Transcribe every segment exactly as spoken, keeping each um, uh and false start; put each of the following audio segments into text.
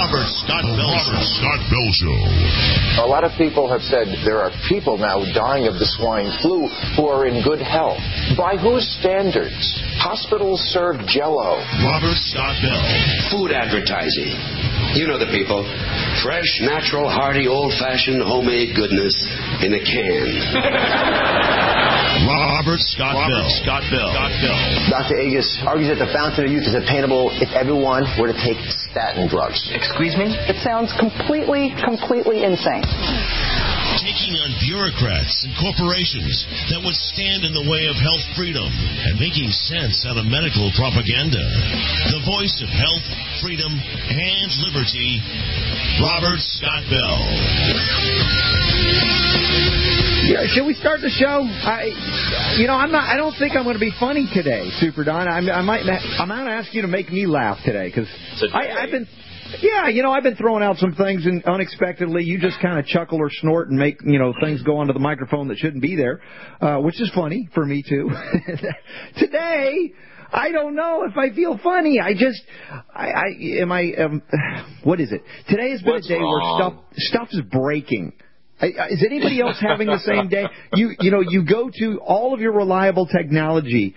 Robert Scott Bell Robert Scott Bell Show. A lot of people have said there are people now dying of the swine flu who are in good health. By whose standards? Hospitals serve Jell-O. Robert Scott Bell. Food advertising. You know the people. Fresh, natural, hearty, old-fashioned, homemade goodness in a can. Robert Scott Robert Bell. Scott Bell. Scott Bell. Doctor Agus argues that the fountain of youth is attainable if everyone were to take statin drugs. Excuse me? It sounds completely, completely insane. Taking on bureaucrats and corporations that would stand in the way of health freedom and making sense out of medical propaganda. The voice of health, freedom, and liberty, Robert Scott Bell. Yeah, should we start the show? I, you know, I'm not. I don't think I'm going to be funny today, Super Don. I, I might. I'm going to ask you to make me laugh today because I've been. Yeah, you know, I've been throwing out some things and unexpectedly you just kind of chuckle or snort and make, you know, things go onto the microphone that shouldn't be there, uh, which is funny for me, too. Today, I don't know if I feel funny. I just, I, I am I, um, what is it? Today has been What's a day wrong? where stuff, stuff is breaking. Is anybody else having the same day? You, you know, you go to all of your reliable technology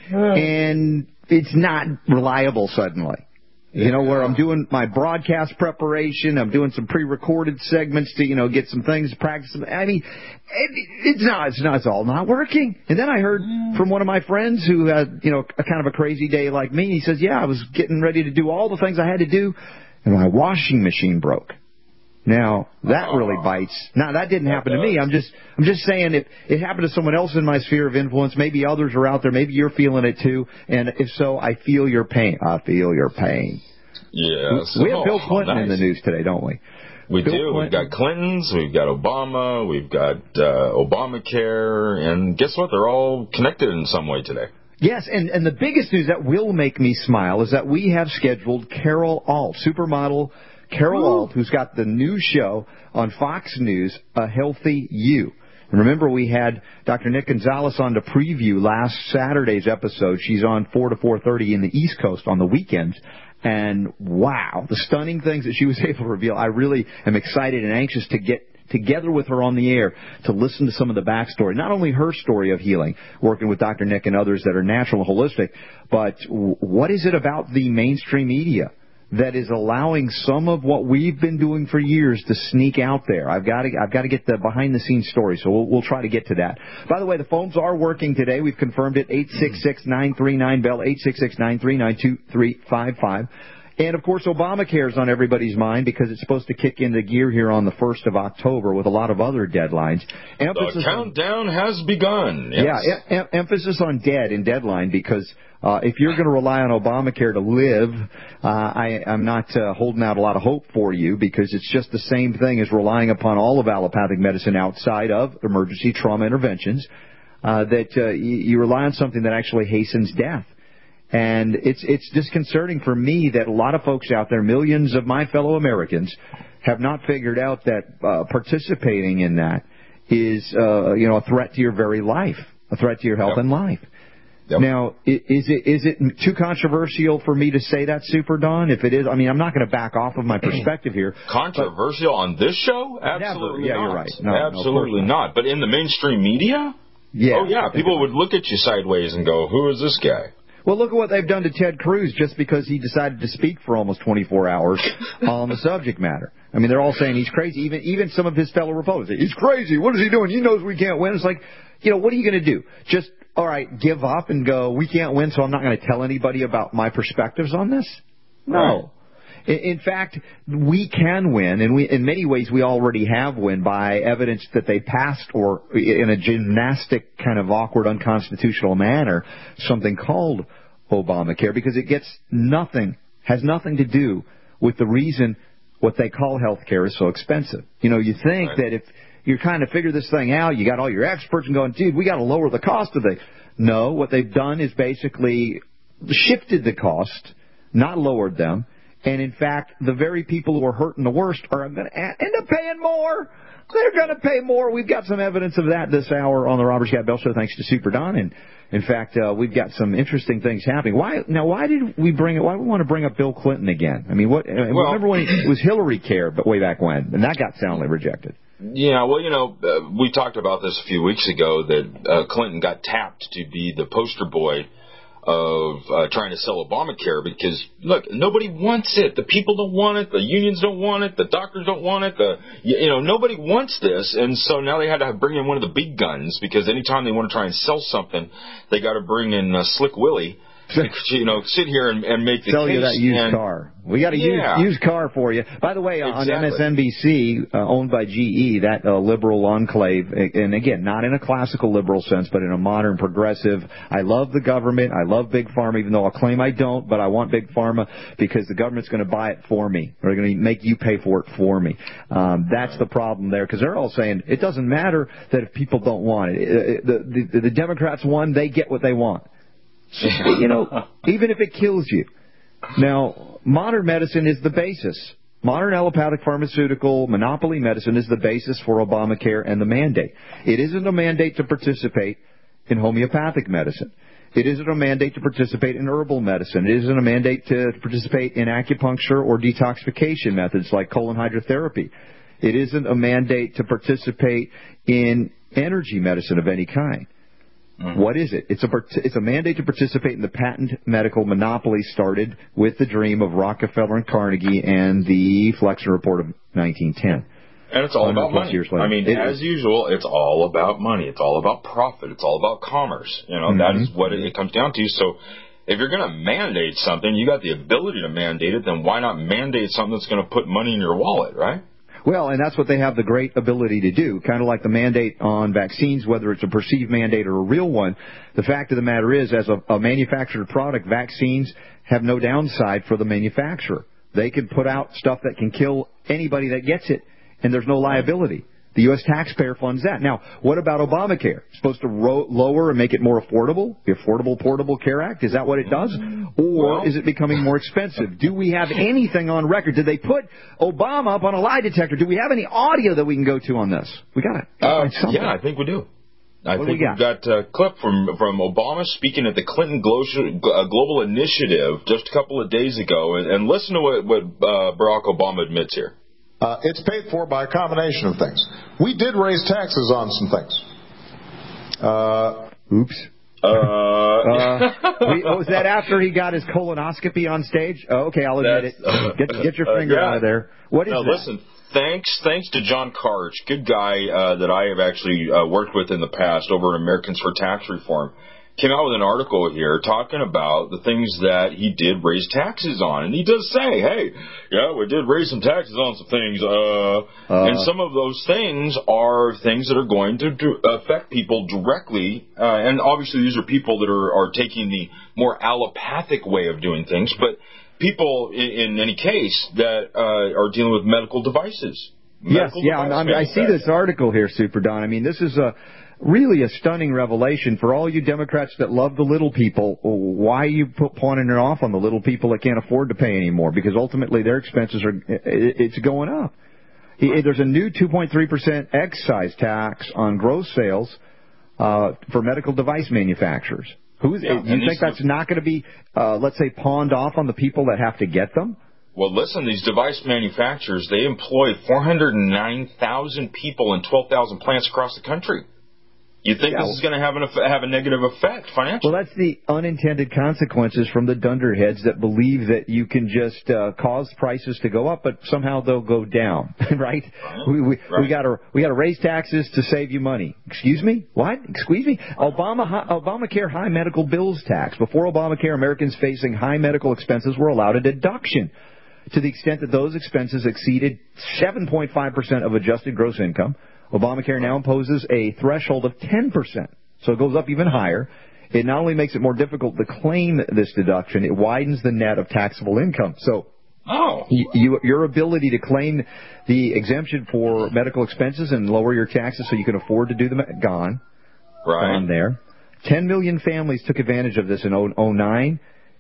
and it's not reliable suddenly. You know, where I'm doing my broadcast preparation, I'm doing some pre-recorded segments to, you know, get some things to practice. I mean, it, it's not, it's not, it's all not working. And then I heard from one of my friends who had, you know, a kind of a crazy day like me. He says, yeah, I was getting ready to do all the things I had to do, and my washing machine broke. Now, that really bites. Now, that didn't happen to me. I'm just I'm just saying if it happened to someone else in my sphere of influence, maybe others are out there, maybe you're feeling it too, and if so, I feel your pain. I feel your pain. Yes. We have Bill Oh, Clinton nice. in the news today, don't we? We Bill do. Clinton. We've got Clintons, we've got Obama, we've got uh, Obamacare, and guess what? They're all connected in some way today. Yes, and, and the biggest news that will make me smile is that we have scheduled Carol Alt, supermodel Carol Ooh. Alt, who's got the new show on Fox News, A Healthy You. And remember, we had Doctor Nick Gonzalez on to preview last Saturday's episode. She's on four to four thirty in the East Coast on the weekends. And, wow, the stunning things that she was able to reveal. I really am excited and anxious to get together with her on the air to listen to some of the backstory. Not only her story of healing, working with Doctor Nick and others that are natural and holistic, but what is it about the mainstream media that is allowing some of what we've been doing for years to sneak out there? I've got to, I've got to get the behind-the-scenes story, so we'll, we'll try to get to that. By the way, the phones are working today. We've confirmed it, eight six six, nine three nine, B E L L, eight six six, nine three nine, two three five five. And, of course, Obamacare is on everybody's mind because it's supposed to kick into gear here on the first of October with a lot of other deadlines. Emphasis the countdown on, has begun. Yes. Yeah, em- emphasis on dead and deadline because uh, if you're going to rely on Obamacare to live, uh, I, I'm not uh, holding out a lot of hope for you because it's just the same thing as relying upon all of allopathic medicine outside of emergency trauma interventions, uh, that uh, you, you rely on something that actually hastens death. And it's it's disconcerting for me that a lot of folks out there, millions of my fellow Americans, have not figured out that uh, participating in that is, uh, you know, a threat to your very life, a threat to your health Yep. and life. Yep. Now, is it is it too controversial for me to say that, Super Don? If it is, I mean, I'm not going to back off of my perspective here. Controversial on this show? Absolutely Never. Yeah, not. you're right. No, Absolutely no, not. But in the mainstream media? Yeah. Oh, yeah. People would look at you sideways and go, who is this guy? Well, look at what they've done to Ted Cruz just because he decided to speak for almost twenty-four hours on the subject matter. I mean, they're all saying he's crazy. Even even some of his fellow Republicans, he's crazy. What is he doing? He knows we can't win. It's like, you know, what are you going to do? Just, all right, give up and go, we can't win, so I'm not going to tell anybody about my perspectives on this? No. Right. In fact, we can win, and we, in many ways we already have won by evidence that they passed, or in a gymnastic kind of awkward, unconstitutional manner, something called Obamacare, because it gets nothing, has nothing to do with the reason what they call health care is so expensive. You know, you think right. that if you're trying to figure this thing out, you got all your experts and going, dude, we got to lower the cost of it. No, what they've done is basically shifted the cost, not lowered them. And, in fact, the very people who are hurting the worst are going to end up paying more. They're going to pay more. We've got some evidence of that this hour on the Robert Scott Bell Show, thanks to Super Don. And, in fact, uh, we've got some interesting things happening. Why now? Why did we bring it? Why do we want to bring up Bill Clinton again? I mean, what? Well, remember when he, it was Hillary Care, but way back when, and that got soundly rejected. Yeah, well, you know, uh, we talked about this a few weeks ago that uh, Clinton got tapped to be the poster boy of uh, trying to sell Obamacare because, look, nobody wants it. The people don't want it. The unions don't want it. The doctors don't want it. The you know, nobody wants this. And so now they had to bring in one of the big guns because anytime they want to try and sell something, they got to bring in uh, Slick Willie. You know, sit here and, and make the Sell case. you that used and, car. We got a yeah. used, used car for you. By the way, exactly. on M S N B C, uh, owned by G E, that uh, liberal enclave, and again, not in a classical liberal sense, but in a modern progressive. I love the government. I love Big Pharma, even though I'll claim I don't, but I want Big Pharma because the government's going to buy it for me. They're going to make you pay for it for me. Um, that's the problem there because they're all saying it doesn't matter that if people don't want it. The, the, the Democrats won. They get what they want. You know, even if it kills you. Now, modern medicine is the basis. Modern allopathic pharmaceutical monopoly medicine is the basis for Obamacare and the mandate. It isn't a mandate to participate in homeopathic medicine. It isn't a mandate to participate in herbal medicine. It isn't a mandate to participate in acupuncture or detoxification methods like colon hydrotherapy. It isn't a mandate to participate in energy medicine of any kind. Mm-hmm. What is it? It's a it's a mandate to participate in the patent medical monopoly started with the dream of Rockefeller and Carnegie and the Flexner Report of nineteen ten. And it's all about money. I mean, it as is. usual, it's all about money. It's all about profit. It's all about commerce. You know, mm-hmm. that is what it, it comes down to. So if you're going to mandate something, you got the ability to mandate it, then why not mandate something that's going to put money in your wallet, right? Well, and that's what they have the great ability to do, kind of like the mandate on vaccines, whether it's a perceived mandate or a real one. The fact of the matter is, as a, a manufactured product, vaccines have no downside for the manufacturer. They can put out stuff that can kill anybody that gets it, and there's no liability. The U S taxpayer funds that. Now, what about Obamacare? It's supposed to ro- lower and make it more affordable? The Affordable Portable Care Act? Is that what it does? Or well, is it becoming more expensive? Do we have anything on record? Did they put Obama up on a lie detector? Do we have any audio that we can go to on this? We got it. Uh, yeah, I think we do. I what think we got? we've got a clip from, from Obama speaking at the Clinton Glo- Global Initiative just a couple of days ago. And, and listen to what, what uh, Barack Obama admits here. Uh, it's paid for by a combination of things. We did raise taxes on some things. Uh, Oops. Uh, uh, we, oh, was that after he got his colonoscopy on stage? Oh, okay, I'll admit it. Get, get your finger uh, yeah. out of there. What is no, that? Listen, thanks, thanks to John Karch, good guy uh, that I have actually uh, worked with in the past over at Americans for Tax Reform. Came out with an article here talking about the things that he did raise taxes on. And he does say, hey, yeah, we did raise some taxes on some things. Uh, uh, and some of those things are things that are going to do, affect people directly. Uh, and obviously these are people that are, are taking the more allopathic way of doing things. But people, in, in any case, that uh, are dealing with medical devices. Medical yes, yeah, I, mean, I see this article here, Super Don. I mean, this is a... really a stunning revelation for all you Democrats that love the little people. Why are you pawning it off on the little people that can't afford to pay anymore? Because ultimately their expenses are, it's going up. There's a new two point three percent excise tax on gross sales uh, for medical device manufacturers. Who's, yeah, you think that's not going to be, uh, let's say, pawned off on the people that have to get them? Well, listen, these device manufacturers, they employ four hundred nine thousand people in twelve thousand plants across the country. You think yeah, this is going to have, an, have a negative effect financially? Well, that's the unintended consequences from the dunderheads that believe that you can just uh, cause prices to go up, but somehow they'll go down, right? right. We we, right. we got to we got to raise taxes to save you money. Excuse me? What? Excuse me? Obama Obamacare high medical bills tax. Before Obamacare, Americans facing high medical expenses were allowed a deduction to the extent that those expenses exceeded seven point five percent of adjusted gross income. Obamacare now imposes a threshold of ten percent, so it goes up even higher. It not only makes it more difficult to claim this deduction, it widens the net of taxable income. So oh. you, you, your ability to claim the exemption for medical expenses and lower your taxes so you can afford to do them, gone. Right. Gone there. ten million families took advantage of this in oh nine.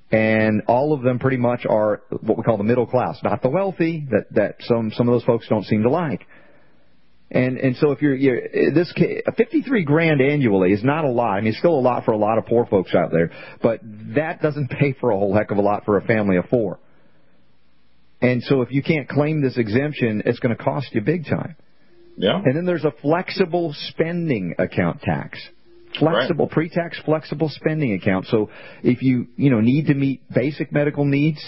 And all of them pretty much are what we call the middle class, not the wealthy that, that some, some of those folks don't seem to like. And and so if you're, you're this fifty-three grand annually is not a lot. I mean, it's still a lot for a lot of poor folks out there, but that doesn't pay for a whole heck of a lot for a family of four. And so if you can't claim this exemption, it's going to cost you big time. Yeah. And then there's a flexible spending account tax. Flexible, right. Pre-tax flexible spending account. So if you, you know, need to meet basic medical needs,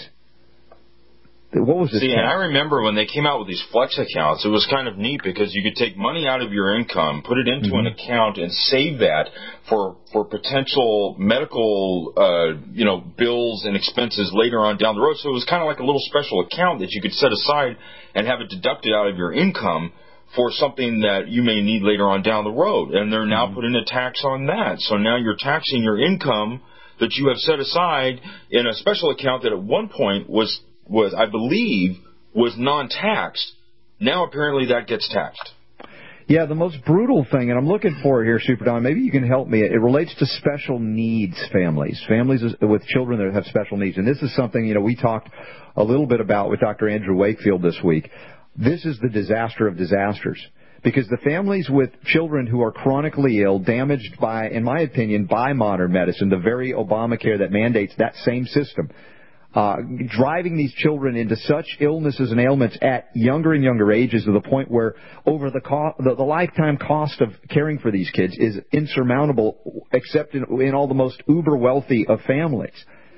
what was this? See, tax? and I remember when they came out with these flex accounts, it was kind of neat because you could take money out of your income, put it into mm-hmm. an account, and save that for for potential medical, uh, you know, bills and expenses later on down the road. So it was kind of like a little special account that you could set aside and have it deducted out of your income for something that you may need later on down the road. And they're now mm-hmm. putting a tax on that. So now you're taxing your income that you have set aside in a special account that at one point was, was I believe, was non-taxed. Now apparently that gets taxed. Yeah, the most brutal thing, and I'm looking for it here, Super Don, maybe you can help me. It relates to special needs families, families with children that have special needs. And this is something, you know, we talked a little bit about with Doctor Andrew Wakefield this week. This is the disaster of disasters, because the families with children who are chronically ill, damaged by, in my opinion, by modern medicine, the very Obamacare that mandates that same system, uh, driving these children into such illnesses and ailments at younger and younger ages to the point where over the, co- the, the lifetime cost of caring for these kids is insurmountable, except in, in all the most uber wealthy of families.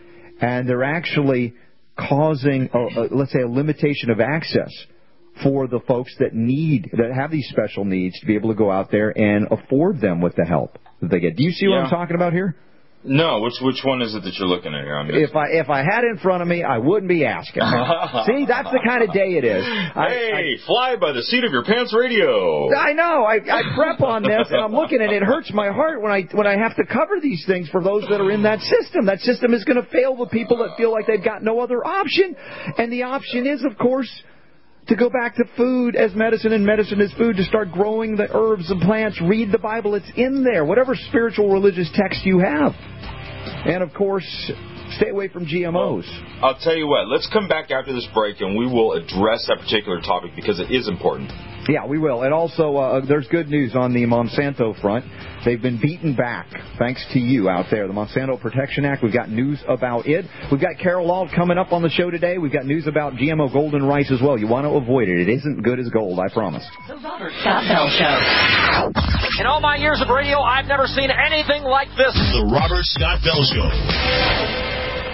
And they're actually causing, a, a, let's say, a limitation of access for the folks that need, that have these special needs, to be able to go out there and afford them with the help that they get. Do you see what yeah. I'm talking about here? No, which which one is it that you're looking at here? I'm if I if I had it in front of me, I wouldn't be asking. See, that's the kind of day it is. I, hey, I, fly by the seat of your pants radio. I know. I, I prep on this, and I'm looking at it. It hurts my heart when I when I have to cover these things for those that are in that system. That system is going to fail the people that feel like they've got no other option, and the option is, of course, to go back to food as medicine and medicine as food, to start growing the herbs and plants. Read the Bible. It's in there, whatever spiritual religious text you have. And, of course, stay away from G M Os. Well, I'll tell you what. Let's come back after this break, and we will address that particular topic because it is important. Yeah, we will. And also, uh, there's good news on the Monsanto front. They've been beaten back, thanks to you out there. The Monsanto Protection Act, we've got news about it. We've got Carol Auld coming up on the show today. We've got news about G M O golden rice as well. You want to avoid it. It isn't good as gold, I promise. The Robert Scott Bell Show. In all my years of radio, I've never seen anything like this. The Robert Scott Bell Show.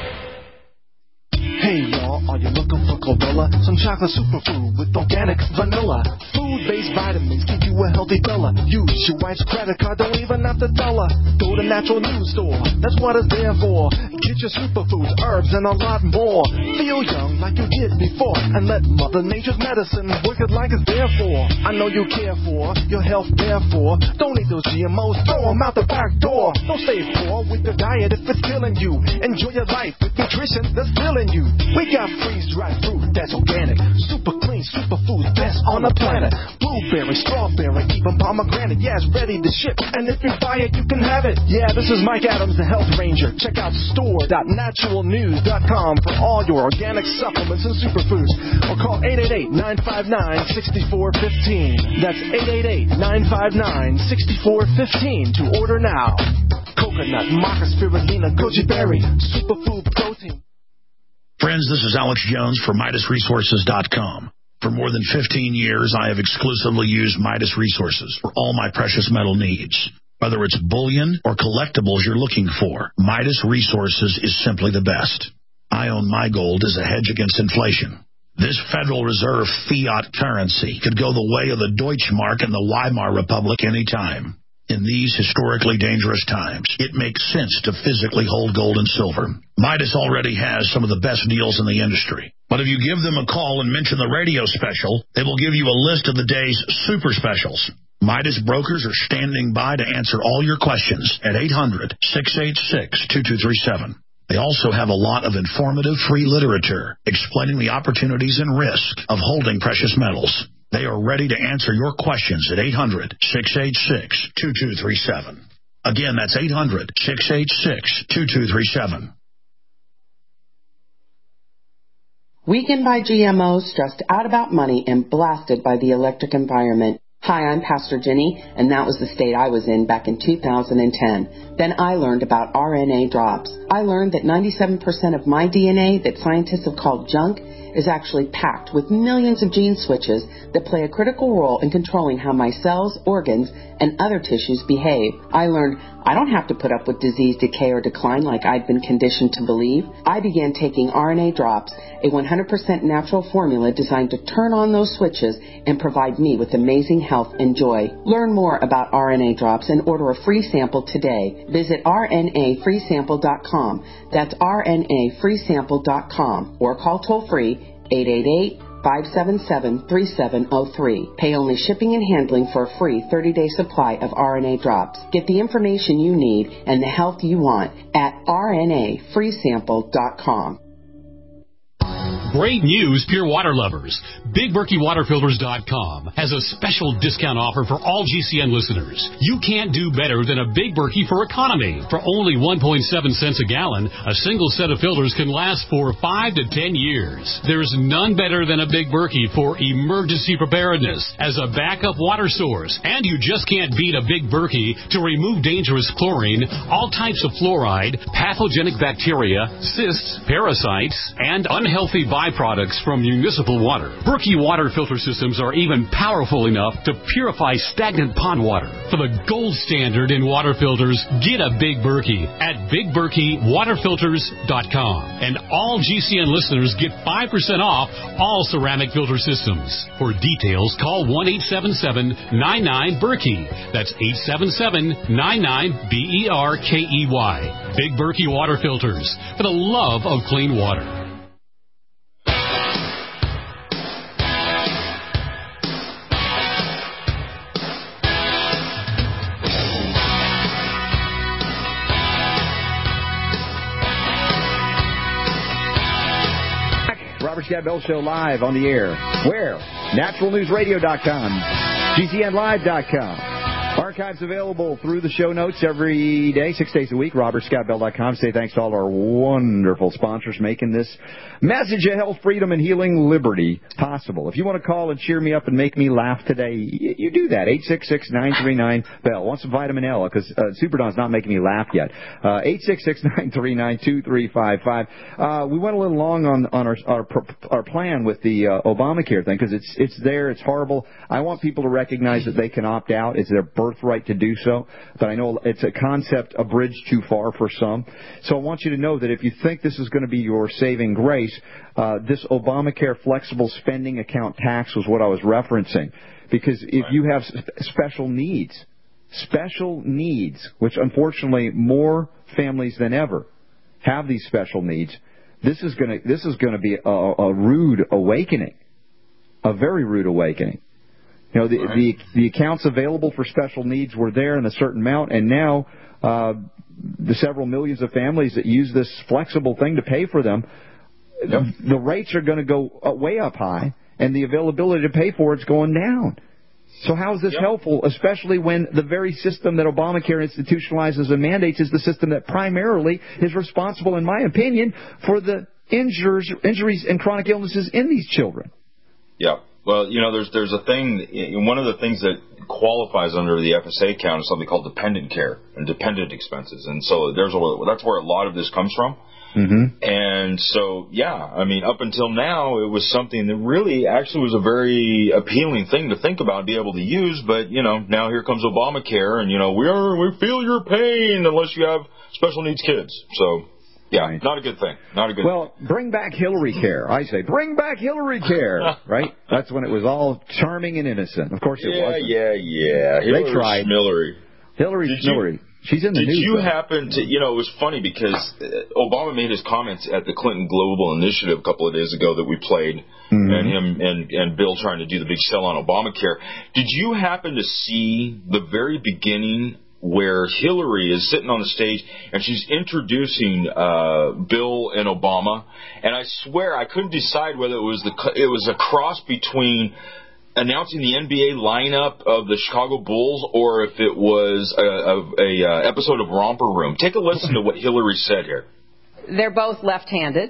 Hey y'all, are you looking for Chlorella? Some chocolate superfood with organic vanilla. Food-based vitamins give you a healthy fella. Use your wife's credit card, don't even have to tell her. Go to Natural News Store, that's what it's there for. Get your superfoods, herbs, and a lot more. Feel young like you did before, and let Mother Nature's medicine work it like it's there for. I know you care for your health, therefore. Don't eat those G M Os, throw them out the back door. Don't stay poor with your diet if it's killing you. Enjoy your life with nutrition that's filling you. We got freeze-dried fruit that's organic, super clean, super food, best on the planet. Blueberry, strawberry, even pomegranate, yeah, it's ready to ship. And if you buy it, you can have it. Yeah, this is Mike Adams, the Health Ranger. Check out store dot natural news dot com for all your organic supplements and superfoods. Or call eight eight eight, nine five nine, six four one five. That's eight eight eight, nine five nine, six four one five to order now. Coconut, maca, spirulina, goji berry, superfood protein. Friends, this is Alex Jones for Midas Resources dot com. For more than fifteen years, I have exclusively used Midas Resources for all my precious metal needs. Whether it's bullion or collectibles you're looking for, Midas Resources is simply the best. I own my gold as a hedge against inflation. This Federal Reserve fiat currency could go the way of the Deutschmark and the Weimar Republic any time. In these historically dangerous times, it makes sense to physically hold gold and silver. Midas already has some of the best deals in the industry. But if you give them a call and mention the radio special, they will give you a list of the day's super specials. Midas brokers are standing by to answer all your questions at eight hundred, six eight six, two two three seven. They also have a lot of informative free literature explaining the opportunities and risk of holding precious metals. They are ready to answer your questions at eight hundred, six eight six, two two three seven. Again, that's eight hundred, six eight six, two two three seven. Weakened by G M Os, stressed out about money, and blasted by the electric environment. Hi, I'm Pastor Jenny, and that was the state I was in back in two thousand ten. Then I learned about R N A drops. I learned that ninety-seven percent of my D N A that scientists have called junk is actually packed with millions of gene switches that play a critical role in controlling how my cells, organs, and other tissues behave. I learned I don't have to put up with disease, decay, or decline like I'd been conditioned to believe. I began taking R N A drops, a one hundred percent natural formula designed to turn on those switches and provide me with amazing health and joy. Learn more about R N A drops and order a free sample today. Visit R N A free sample dot com. That's R N A free sample dot com or call toll-free eight eight eight, five seven seven, three seven zero three. Pay only shipping and handling for a free thirty-day supply of R N A drops. Get the information you need and the health you want at R N A free sample dot com. Great news, Pure Water lovers. Big Berkey Water Filters dot com has a special discount offer for all G C N listeners. You can't do better than a Big Berkey for economy. For only one point seven cents a gallon, a single set of filters can last for five to ten years. There's none better than a Big Berkey for emergency preparedness as a backup water source. And you just can't beat a Big Berkey to remove dangerous chlorine, all types of fluoride, pathogenic bacteria, cysts, parasites, and unhealthy byproducts from municipal water. Berkey water filter systems are even powerful enough to purify stagnant pond water. For the gold standard in water filters, get a Big Berkey at Big Berkey Water Filters dot com. And all G C N listeners get five percent off all ceramic filter systems. For details, call one eight seven seven, nine nine, Berkey. That's eight seven seven, nine nine, B E R K E Y. Big Berkey Water Filters, for the love of clean water. Robert Scott Bell Show live on the air. Where? Natural News Radio dot com, G C N Live dot com. Archives available through the show notes every day, six days a week. Robert Scott Bell dot com. Say thanks to all our wonderful sponsors making this message of health, freedom, and healing liberty possible. If you want to call and cheer me up and make me laugh today, you, you do that. eight six six, nine three nine, B E L L. Want some vitamin L, because uh, Superdon's not making me laugh yet. Uh, eight six six, nine three nine, two three five five. Uh, we went a little long on, on our, our our plan with the uh, Obamacare thing, because it's, it's there, it's horrible. I want people to recognize that they can opt out. It's their birthright to do so. But I know it's a concept a bridge too far for some. So I want you to know that if you think this is going to be your saving grace, uh, this Obamacare flexible spending account tax was what I was referencing. Because if you have special needs, special needs, which unfortunately more families than ever have these special needs, this is going to this is going to be a, a rude awakening, a very rude awakening. You know, the, right. the the accounts available for special needs were there in a certain amount, and now uh, the several millions of families that use this flexible thing to pay for them, yep. the, the rates are going to go way up high, and the availability to pay for it's going down. So how is this yep. helpful, especially when the very system that Obamacare institutionalizes and mandates is the system that primarily is responsible, in my opinion, for the injures, injuries and chronic illnesses in these children? Yeah. Well, you know, there's there's a thing, one of the things that qualifies under the F S A account is something called dependent care and dependent expenses. And so there's a, that's where a lot of this comes from. Mm-hmm. And so, yeah, I mean, up until now, it was something that really actually was a very appealing thing to think about and be able to use. But, you know, now here comes Obamacare, and, you know, we are we feel your pain unless you have special needs kids. So, yeah, right. not a good thing. Not a good well, thing. Bring back Hillary Care. I say, bring back Hillary Care, right? That's when it was all charming and innocent. Of course it yeah, wasn't. Yeah, yeah, yeah. They tried. Hillary. Hillary Hillary. She's in the Did news. Did you though. happen to, you know, it was funny because Obama made his comments at the Clinton Global Initiative a couple of days ago that we played, mm-hmm. and him and, and Bill trying to do the big sell on Obamacare. Did you happen to see the very beginning where Hillary is sitting on the stage and she's introducing uh, Bill and Obama? And I swear I couldn't decide whether it was the it was a cross between announcing the N B A lineup of the Chicago Bulls, or if it was a, a, a episode of Romper Room. Take a listen to what Hillary said here. They're both left-handed,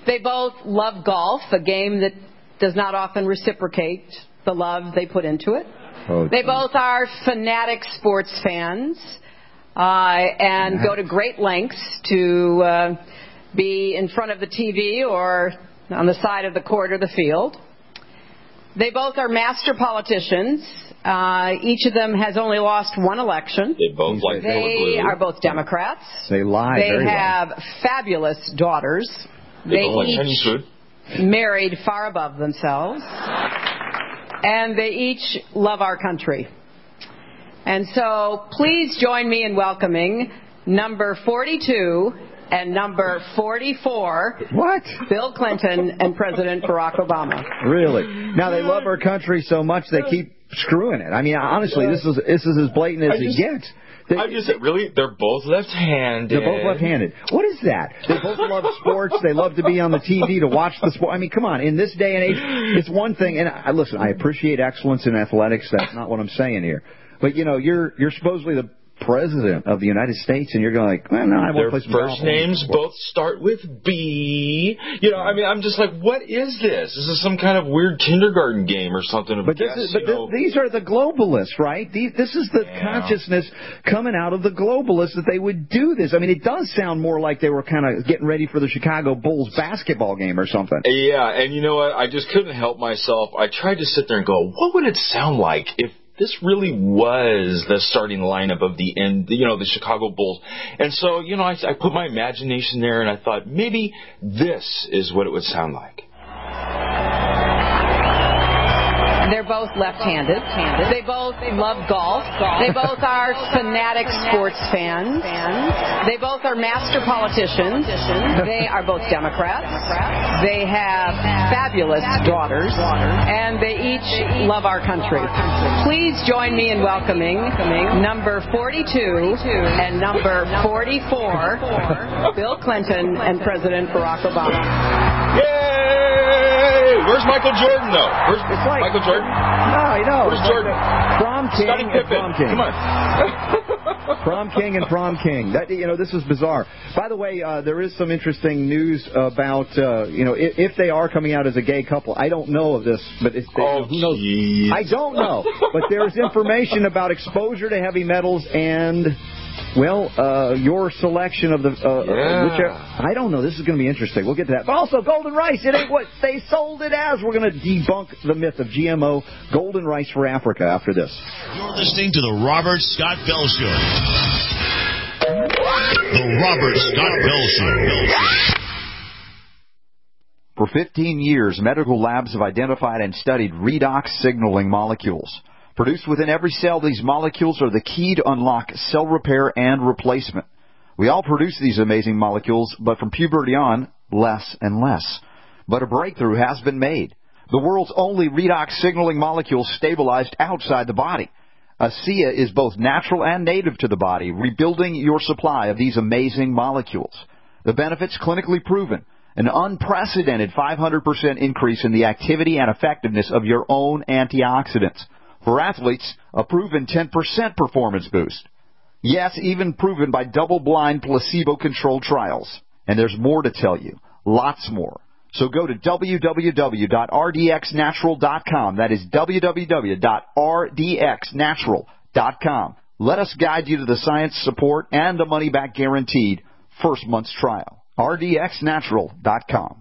They both love golf, a game that does not often reciprocate the love they put into it. Oh, they both are fanatic sports fans uh, and go to great lengths to uh, be in front of the T V or on the side of the court or the field. They both are master politicians. Uh, each of them has only lost one election. They both like They are both Democrats. They lie. They very have well. fabulous daughters. They, they both like each married far above themselves. And they each love our country. And so please join me in welcoming number forty-two and number forty-four. What? Bill Clinton and President Barack Obama. Really? Now, they love our country so much they keep screwing it. I mean, honestly, this is this is as blatant as it gets. They, I just really, they're both left-handed. They're both left-handed. What is that? They both love sports. They love to be on the T V to watch the sport. I mean, come on. In this day and age, it's one thing. And I, listen, I appreciate excellence in athletics. That's not what I'm saying here. But you know, you're you're supposedly the president of the United States, and you're going like, well, no, I Their won't play some first golf. names both start with B. You know, I mean, I'm just like, what is this? Is this some kind of weird kindergarten game or something? But, guess, this is, but you know, th- these are the globalists, right? These, this is the yeah. consciousness coming out of the globalists that they would do this. I mean, it does sound more like they were kind of getting ready for the Chicago Bulls basketball game or something. Yeah, and you know what? I just couldn't help myself. I tried to sit there and go, what would it sound like if this really was the starting lineup of the end, you know, the Chicago Bulls? And so, you know, I, I put my imagination there, and I thought maybe this is what it would sound like. They're both left-handed. They both love golf. They both are fanatic sports fans. They both are master politicians. They are both Democrats. They have fabulous daughters. And they each love our country. Please join me in welcoming number forty-two and number forty-four, Bill Clinton and President Barack Obama. Yay! Where's Michael Jordan, though? Where's like, Michael Jordan? No, I know. Where's Jordan? Prom King Scottie and Pippen. Prom King. Come on. Prom King and Prom King. That, you know, this is bizarre. By the way, uh, there is some interesting news about, uh, you know, if, if they are coming out as a gay couple. I don't know of this, but if they, oh, who knows? Geez. I don't know. But there's information about exposure to heavy metals and, well, uh, your selection of the, uh, yeah. whichever, I don't know. This is going to be interesting. We'll get to that. But also, golden rice, it ain't what they sold it as. We're going to debunk the myth of G M O golden rice for Africa after this. You're listening to the Robert Scott Bell Show. The Robert Scott Bell Show. For fifteen years, medical labs have identified and studied redox signaling molecules. Produced within every cell, these molecules are the key to unlock cell repair and replacement. We all produce these amazing molecules, but from puberty on, less and less. But a breakthrough has been made. The world's only redox signaling molecule stabilized outside the body. ASEA is both natural and native to the body, rebuilding your supply of these amazing molecules. The benefits clinically proven. An unprecedented five hundred percent increase in the activity and effectiveness of your own antioxidants. For athletes, a proven ten percent performance boost. Yes, even proven by double-blind placebo-controlled trials. And there's more to tell you. Lots more. So go to w w w dot r d x natural dot com. That is w w w dot r d x natural dot com. Let us guide you to the science, support, and the money-back guaranteed first month's trial. r d x natural dot com.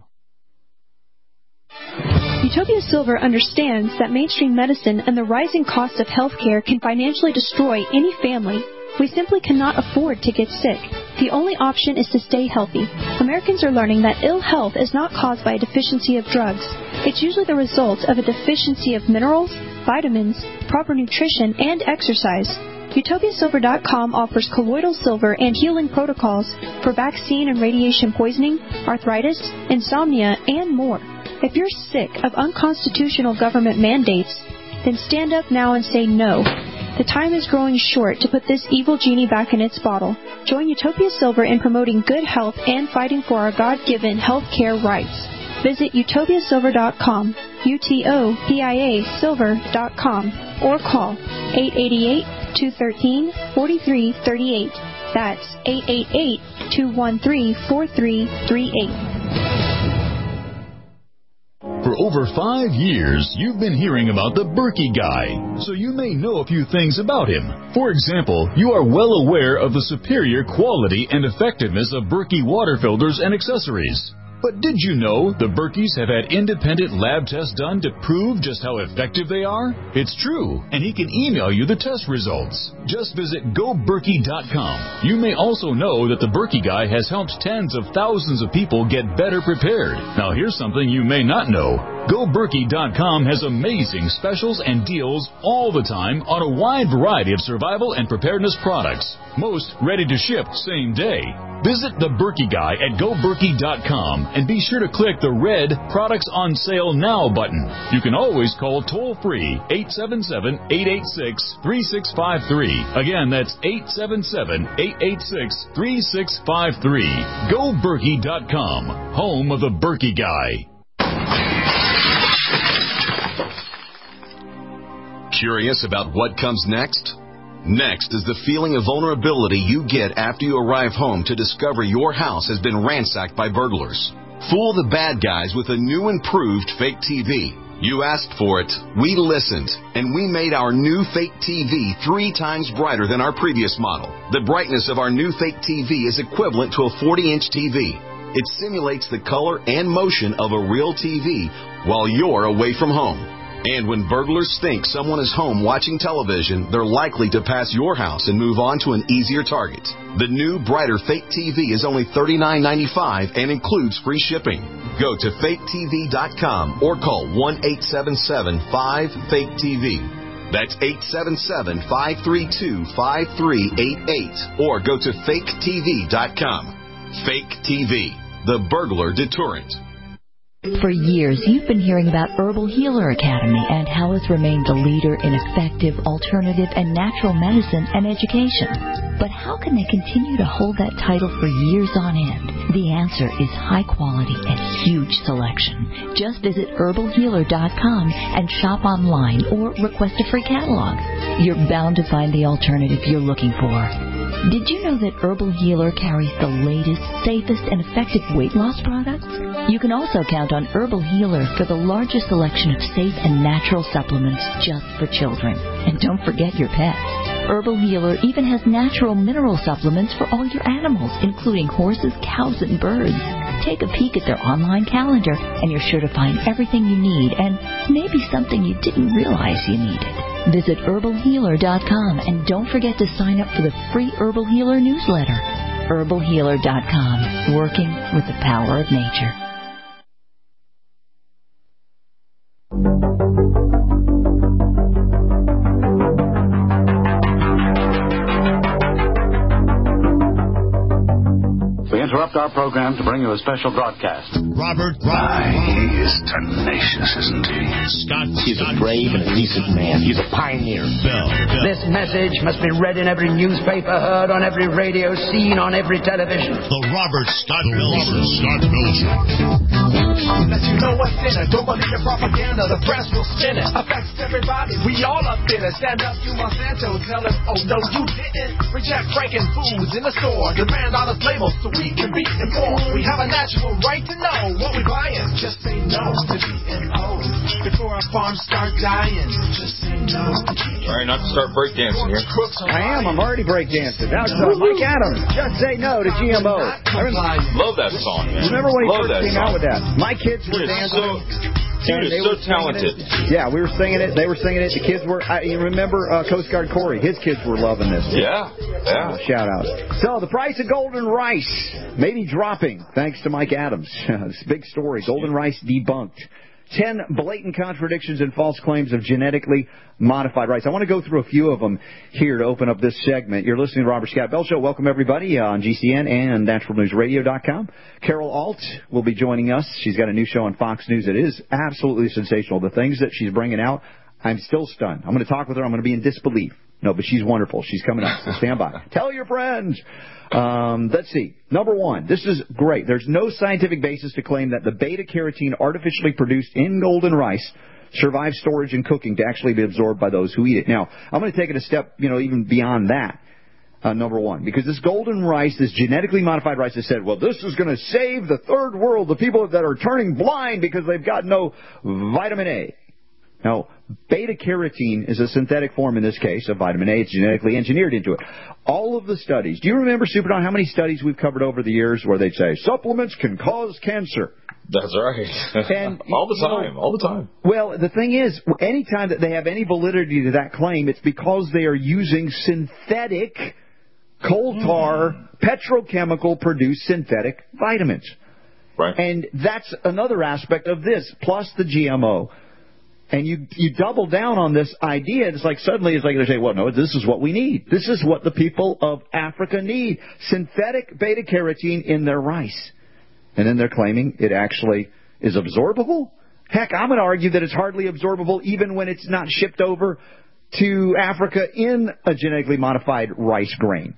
Utopia Silver understands that mainstream medicine and the rising cost of healthcare can financially destroy any family. We simply cannot afford to get sick. The only option is to stay healthy. Americans are learning that ill health is not caused by a deficiency of drugs. It's usually the result of a deficiency of minerals, vitamins, proper nutrition, and exercise. Utopia Silver dot com offers colloidal silver and healing protocols for vaccine and radiation poisoning, arthritis, insomnia, and more. If you're sick of unconstitutional government mandates, then stand up now and say no. The time is growing short to put this evil genie back in its bottle. Join Utopia Silver in promoting good health and fighting for our God-given health care rights. Visit Utopia Silver dot com, U T O P I A Silver dot com, or call eight eight eight, two one three, four three three eight. That's eight eight eight, two one three, four three three eight. For over five years, you've been hearing about the Berkey Guy, so you may know a few things about him. For example, you are well aware of the superior quality and effectiveness of Berkey water filters and accessories. But did you know the Berkeys have had independent lab tests done to prove just how effective they are? It's true, and he can email you the test results. Just visit go berkey dot com. You may also know that the Berkey Guy has helped tens of thousands of people get better prepared. Now here's something you may not know. go berkey dot com has amazing specials and deals all the time on a wide variety of survival and preparedness products. Most ready to ship same day. Visit the Berkey Guy at go berkey dot com and be sure to click the red Products on Sale Now button. You can always call toll-free eight seven seven, eight eight six, three six five three. Again, that's eight seven seven, eight eight six, three six five three. go berkey dot com, home of the Berkey Guy. Curious about what comes next? Next is the feeling of vulnerability you get after you arrive home to discover your house has been ransacked by burglars. Fool the bad guys with a new improved fake T V. You asked for it, we listened, and we made our new fake T V three times brighter than our previous model. The brightness of our new fake T V is equivalent to a forty-inch T V. It simulates the color and motion of a real T V while you're away from home. And when burglars think someone is home watching television, they're likely to pass your house and move on to an easier target. The new, brighter fake T V is only thirty-nine ninety-five and includes free shipping. Go to fake T V dot com or call one eight seven seven, five, fake T V. That's eight seven seven, five three two, five three eight eight or go to fake T V dot com. Fake T V, the burglar deterrent. For years, you've been hearing about Herbal Healer Academy and how it's remained the leader in effective, alternative, and natural medicine and education. But how can they continue to hold that title for years on end? The answer is high quality and huge selection. Just visit herbal healer dot com and shop online or request a free catalog. You're bound to find the alternative you're looking for. Did you know that Herbal Healer carries the latest, safest, and effective weight loss products? You can also count on Herbal Healer for the largest selection of safe and natural supplements just for children. And don't forget your pets. Herbal Healer even has natural mineral supplements for all your animals, including horses, cows, and birds. Take a peek at their online calendar, and you're sure to find everything you need and maybe something you didn't realize you needed. Visit herbal healer dot com and don't forget to sign up for the free Herbal Healer newsletter. herbal healer dot com, working with the power of nature. We interrupt our program to bring you a special broadcast. Robert Rye. He is tenacious, isn't he? Scott. He's a brave and decent man. He's a pioneer. Bell. Bell. This message must be read in every newspaper, heard on every radio, seen on every television. The Robert Scott Bell Show. Scott Bell Show. Let you know what's in it. Don't believe the propaganda. The press will spin it. Affects everybody. We all up in it. Stand up to Monsanto. Tell us, oh no, you didn't. Reject breaking foods in the store. Demand honest labels so we can be informed. We have a natural right to know what we're buying. Just say no to G M Os before our farms start dying. Just say no to G M Os. All right, not to start breakdancing here. I am. I'm already breakdancing. That's uh, Mike Adams. Just say no to G M O. Love that song, man. Remember when he Love first came song. out with that? My kids were Dude, dancing. So, dude is so talented. Yeah, we were singing it. They were singing it. The kids were. I, you remember uh, Coast Guard Corey? His kids were loving this. Yeah, yeah. Uh, shout out. So the price of golden rice may be dropping thanks to Mike Adams. This big story. Golden rice debunked. Ten blatant contradictions and false claims of genetically modified rice. I want to go through a few of them here to open up this segment. You're listening to Robert Scott Bell Show. Welcome, everybody, uh, on G C N and natural news radio dot com. Carol Alt will be joining us. She's got a new show on Fox News. It is absolutely sensational. The things that she's bringing out, I'm still stunned. I'm going to talk with her. I'm going to be in disbelief. No, but she's wonderful. She's coming up. So stand by. Tell your friends. Um, let's see. Number one, this is great. There's no scientific basis to claim that the beta-carotene artificially produced in golden rice survives storage and cooking to actually be absorbed by those who eat it. Now, I'm going to take it a step, you know, even beyond that. Uh, number one, because this golden rice, this genetically modified rice, has said, well, this is going to save the third world, the people that are turning blind because they've got no vitamin A. Now, beta-carotene is a synthetic form in this case of vitamin A. It's genetically engineered into it. All of the studies, do you remember, Super Don, how many studies we've covered over the years where they'd say, supplements can cause cancer? That's right. And, all the time, you know, all the time. Well, the thing is, anytime that they have any validity to that claim, it's because they are using synthetic coal tar, mm. petrochemical-produced synthetic vitamins. Right. And that's another aspect of this, plus the G M O. And you you double down on this idea, it's like suddenly it's like they say, well, no, this is what we need. This is what the people of Africa need. Synthetic beta-carotene in their rice. And then they're claiming it actually is absorbable. Heck, I'm going to argue that it's hardly absorbable even when it's not shipped over to Africa in a genetically modified rice grain.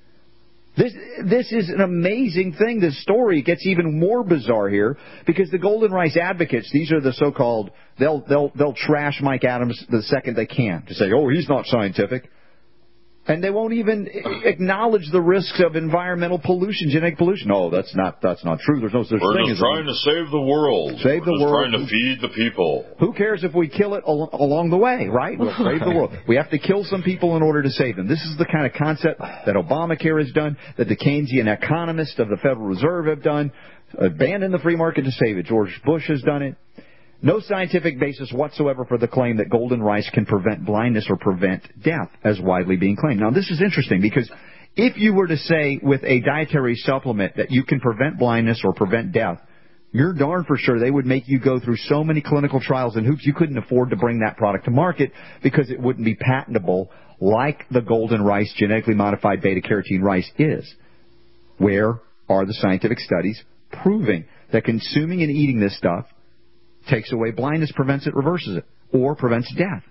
This this is an amazing thing. This story gets even more bizarre here because the golden rice advocates, these are the so-called, they'll they'll they'll trash Mike Adams the second they can to say, oh, he's not scientific. And they won't even acknowledge the risks of environmental pollution, genetic pollution. Oh, that's not that's not true. There's no such We're thing. We're just trying to save the world. Save We're the just world. trying to feed the people. Who cares if we kill it al- along the way, right? We'll save the world. We have to kill some people in order to save them. This is the kind of concept that Obamacare has done, that the Keynesian economists of the Federal Reserve have done. Abandon the free market to save it. George Bush has done it. No scientific basis whatsoever for the claim that golden rice can prevent blindness or prevent death, as widely being claimed. Now, this is interesting because if you were to say with a dietary supplement that you can prevent blindness or prevent death, you're darn for sure they would make you go through so many clinical trials and hoops you couldn't afford to bring that product to market because it wouldn't be patentable like the golden rice, genetically modified beta-carotene rice is. Where are the scientific studies proving that consuming and eating this stuff takes away blindness, prevents it, reverses it, or prevents death?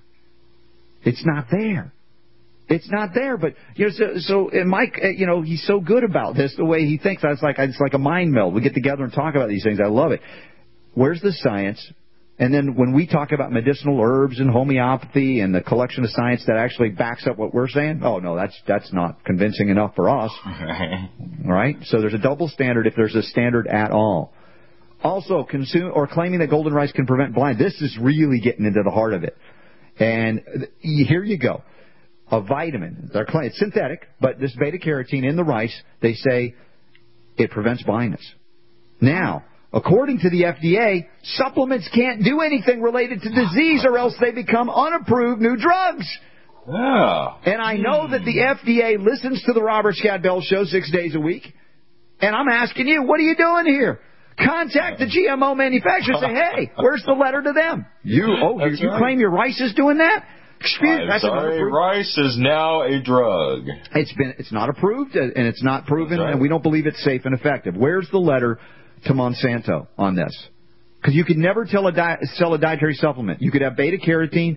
It's not there. It's not there. But you know, so, so and Mike, you know, he's so good about this. The way he thinks, it's like it's like a mind meld. We get together and talk about these things. I love it. Where's the science? And then when we talk about medicinal herbs and homeopathy and the collection of science that actually backs up what we're saying, oh no, that's that's not convincing enough for us. Right? So there's a double standard if there's a standard at all. Also, consume or claiming that golden rice can prevent blindness. This is really getting into the heart of it. And here you go. A vitamin. They're claiming, it's synthetic, but this beta-carotene in the rice, they say it prevents blindness. Now, according to the F D A, supplements can't do anything related to disease or else they become unapproved new drugs. Yeah. And I know that the F D A listens to the Robert Scott Bell Show six days a week. And I'm asking you, what are you doing here? Contact the G M O manufacturer and say, hey, where's the letter to them? You, oh, you, you right. claim your rice is doing that? Excuse me. That's sorry, rice is now a drug. It's been, it's not approved, and it's not proven, right. and we don't believe it's safe and effective. Where's the letter to Monsanto on this? Because you could never tell a di- sell a dietary supplement. You could have beta-carotene,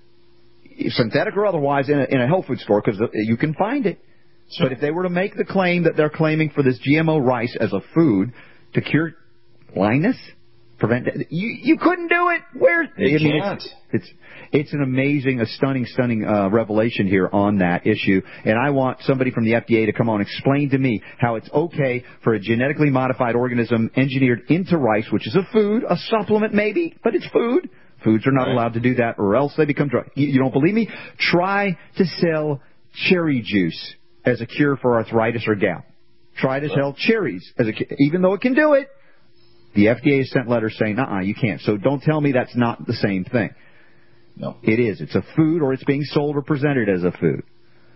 synthetic or otherwise, in a, in a health food store, because you can find it. Sure. But if they were to make the claim that they're claiming for this G M O rice as a food to cure blindness, prevent you you couldn't do it. Where they I mean, can't. It's, it's it's an amazing, a stunning, stunning uh, revelation here on that issue. And I want somebody from the F D A to come on and explain to me how it's okay for a genetically modified organism engineered into rice, which is a food, a supplement maybe, but it's food. Foods are not right. allowed to do that, or else they become drug. You, you don't believe me? Try to sell cherry juice as a cure for arthritis or gout. Try to sell cherries as a, even though it can do it. The F D A has sent letters saying, uh-uh, you can't. So don't tell me that's not the same thing. No. It is. It's a food, or it's being sold or presented as a food.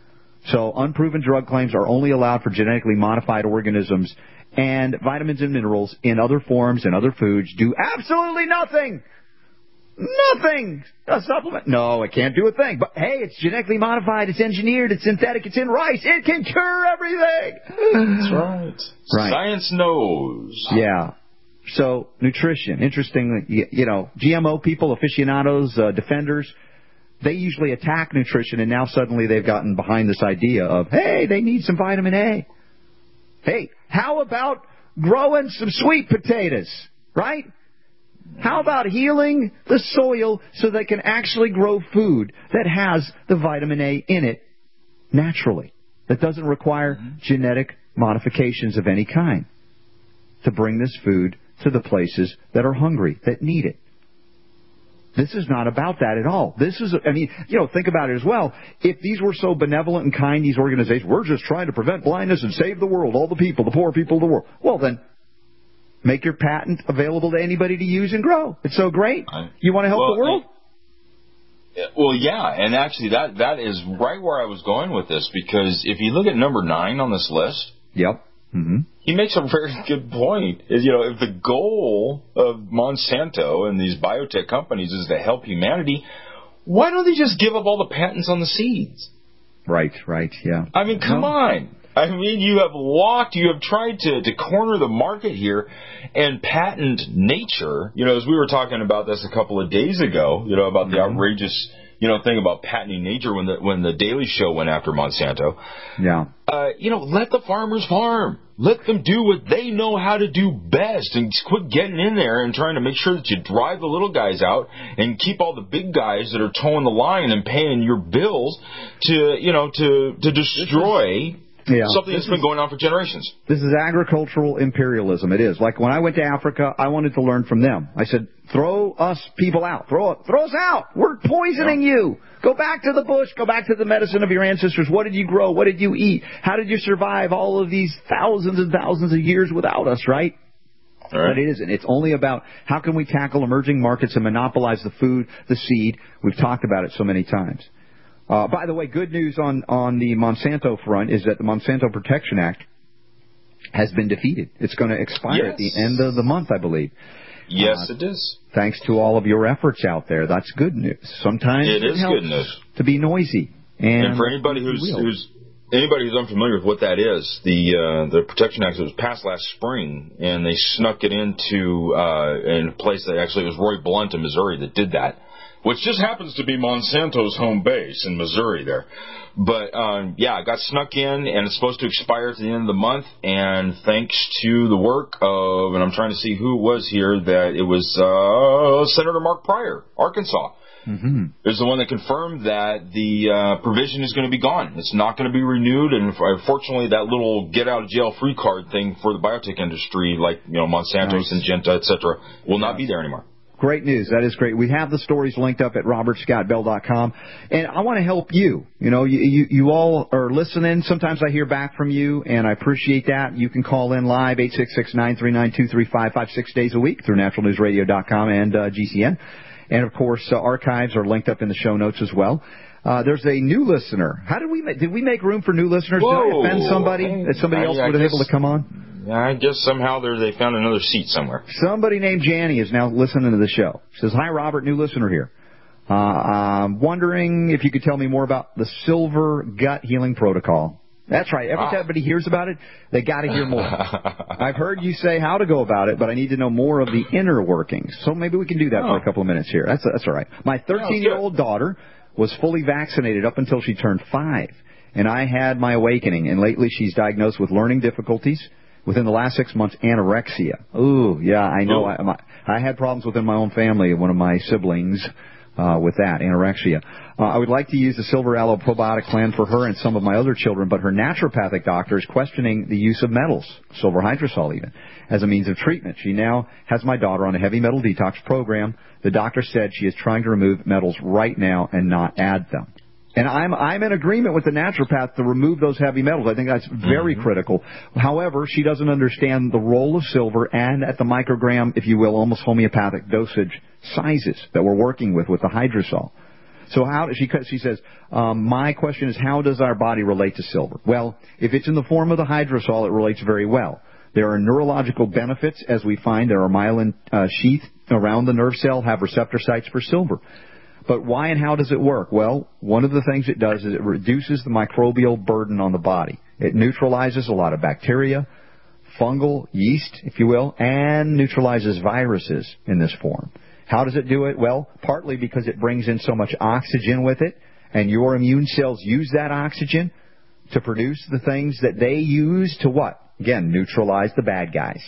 So unproven drug claims are only allowed for genetically modified organisms, and vitamins and minerals in other forms and other foods do absolutely nothing. Nothing. A supplement. No, it can't do a thing. But, hey, it's genetically modified, it's engineered, it's synthetic, it's in rice. It can cure everything. That's right. Right. Science knows. Yeah. So, nutrition. Interesting, you, you know, G M O people, aficionados, uh, defenders, they usually attack nutrition, and now suddenly they've gotten behind this idea of, hey, they need some vitamin A. Hey, how about growing some sweet potatoes, right? How about healing the soil so they can actually grow food that has the vitamin A in it naturally? that doesn't require mm-hmm. genetic modifications of any kind to bring this food to the places that are hungry, that need it. This is not about that at all. This is, I mean, you know, think about it as well. If these were so benevolent and kind, these organizations, we're just trying to prevent blindness and save the world, all the people, the poor people of the world. Well, then, make your patent available to anybody to use and grow. It's so great. You want to help well, the world? I, well, yeah, and actually that that is right where I was going with this, because if you look at number nine on this list, yep. Mm-hmm. He makes a very good point. Is, you know, if the goal of Monsanto and these biotech companies is to help humanity, why don't they just give up all the patents on the seeds? Right, right, yeah. I mean, come no. on. I mean, you have locked, you have tried to, to corner the market here and patent nature. You know, as we were talking about this a couple of days ago, you know, about mm-hmm. the outrageous, you know, thing about patenting nature when the when the Daily Show went after Monsanto. Yeah. Uh, you know, let the farmers farm. Let them do what they know how to do best, and quit getting in there and trying to make sure that you drive the little guys out and keep all the big guys that are towing the line and paying your bills to, you know, to to destroy yeah. something that's this been is, going on for generations. This is agricultural imperialism. It is. Like when I went to Africa, I wanted to learn from them. I said, throw us people out. Throw throw us out. We're poisoning yeah. you. Go back to the bush. Go back to the medicine of your ancestors. What did you grow? What did you eat? How did you survive all of these thousands and thousands of years without us, right? All right. But it isn't. It's only about how can we tackle emerging markets and monopolize the food, the seed. We've talked about it so many times. Uh, by the way, good news on, on the Monsanto front is that the Monsanto Protection Act has been defeated. It's going to expire yes. at the end of the month, I believe. Yes, uh, it is. Thanks to all of your efforts out there. That's good news. Sometimes it, it is helps good news to be noisy. And, and for anybody who's, who's anybody who's unfamiliar with what that is, the uh, the Protection Act was passed last spring, and they snuck it into uh, in a place that actually it was Roy Blunt in Missouri that did that, which just happens to be Monsanto's home base in Missouri there. But, um, yeah, it got snuck in, and it's supposed to expire at the end of the month, and thanks to the work of, and I'm trying to see who it was here, that it was uh, Senator Mark Pryor, Arkansas, mm-hmm. is the one that confirmed that the uh, provision is going to be gone. It's not going to be renewed, and unfortunately that little get-out-of-jail-free card thing for the biotech industry, like, you know, Monsanto, nice. Syngenta, et cetera, will not be there anymore. Great news. That is great. We have the stories linked up at robert scott bell dot com. And I want to help you. You know, you, you, you all are listening. Sometimes I hear back from you, and I appreciate that. You can call in live, eight six six, nine three nine, two three five five, six days a week through natural news radio dot com and uh, G C N. And, of course, uh, archives are linked up in the show notes as well. Uh, there's a new listener. How did we make, did we make room for new listeners? Whoa. Did I offend somebody? That somebody else I, I would have been guess, able to come on? I guess somehow they found another seat somewhere. Somebody named Janny is now listening to the show. She says, hi, Robert, new listener here. Uh, I'm wondering if you could tell me more about the Silver Gut Healing Protocol. That's right. Every time everybody hears about it, they got to hear more. I've heard you say how to go about it, but I need to know more of the inner workings. So maybe we can do that oh. for a couple of minutes here. That's that's all right. My thirteen-year-old daughter was fully vaccinated up until she turned five, and I had my awakening. And lately, she's diagnosed with learning difficulties. Within the last six months, anorexia. Ooh, yeah, I know. I, my, I had problems within my own family. One of my siblings uh, with that, anorexia. Uh, I would like to use the Silver Aloe probiotic plan for her and some of my other children, but her naturopathic doctor is questioning the use of metals, silver hydrosol even, as a means of treatment. She now has my daughter on a heavy metal detox program. The doctor said she is trying to remove metals right now and not add them. And I'm I'm in agreement with the naturopath to remove those heavy metals. I think that's very mm-hmm. critical. However, she doesn't understand the role of silver and at the microgram, if you will, almost homeopathic dosage sizes that we're working with with the hydrosol. So how does she? She says, um, my question is, how does our body relate to silver? Well, if it's in the form of the hydrosol, it relates very well. There are neurological benefits, as we find. There are myelin uh, sheath around the nerve cell have receptor sites for silver. But why and how does it work? Well, one of the things it does is it reduces the microbial burden on the body. It neutralizes a lot of bacteria, fungal, yeast, if you will, and neutralizes viruses in this form. How does it do it? Well, partly because it brings in so much oxygen with it, and your immune cells use that oxygen to produce the things that they use to what? Again, neutralize the bad guys.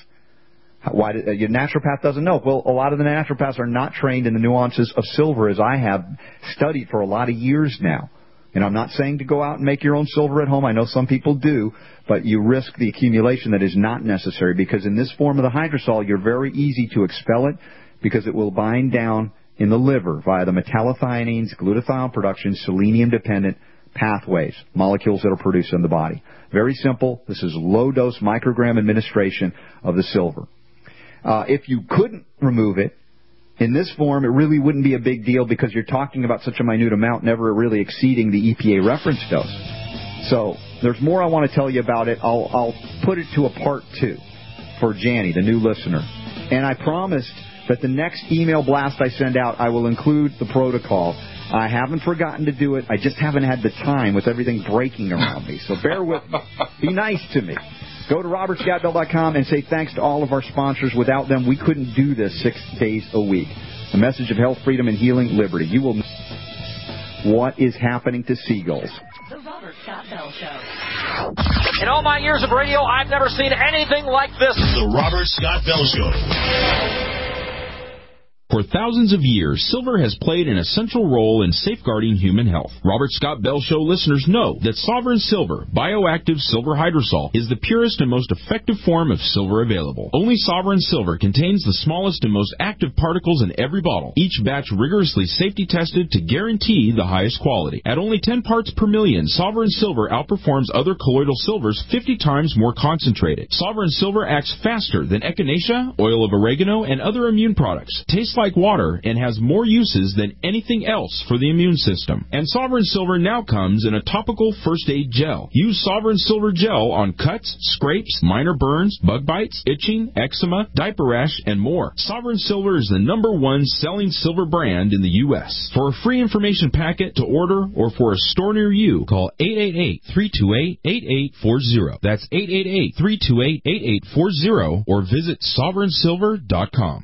Why do, your naturopath doesn't know? Well, a lot of the naturopaths are not trained in the nuances of silver, as I have studied for a lot of years now. And I'm not saying to go out and make your own silver at home. I know some people do, but you risk the accumulation that is not necessary, because in this form of the hydrosol, you're very easy to expel it because it will bind down in the liver via the metallethionines, glutathione production, selenium-dependent pathways, molecules that are produced in the body. Very simple. This is low-dose microgram administration of the silver. Uh, if you couldn't remove it, in this form, it really wouldn't be a big deal because you're talking about such a minute amount, never really exceeding the E P A reference dose. So there's more I want to tell you about it. I'll, I'll put it to a part two for Janny, the new listener. And I promised that the next email blast I send out, I will include the protocol. I haven't forgotten to do it. I just haven't had the time with everything breaking around me. So bear with me. Be nice to me. Go to robert scott bell dot com and say thanks to all of our sponsors. Without them, we couldn't do this six days a week. The message of health, freedom, and healing liberty. You will know what is happening to seagulls. The Robert Scott Bell Show. In all my years of radio, I've never seen anything like this. The Robert Scott Bell Show. For thousands of years, silver has played an essential role in safeguarding human health. Robert Scott Bell Show listeners know that Sovereign Silver, bioactive silver hydrosol, is the purest and most effective form of silver available. Only Sovereign Silver contains the smallest and most active particles in every bottle, each batch rigorously safety tested to guarantee the highest quality. At only ten parts per million, Sovereign Silver outperforms other colloidal silvers fifty times more concentrated. Sovereign Silver acts faster than echinacea, oil of oregano, and other immune products. Tastes like water and has more uses than anything else for the immune system. And Sovereign Silver now comes in a topical first aid gel. Use Sovereign Silver gel on cuts, scrapes, minor burns, bug bites, itching, eczema, diaper rash, and more. Sovereign Silver is the number one selling silver brand in the U S For a free information packet to order or for a store near you, call eight eight eight, three two eight, eight eight four zero. That's eight eight eight, three two eight, eight eight four zero or visit sovereign silver dot com.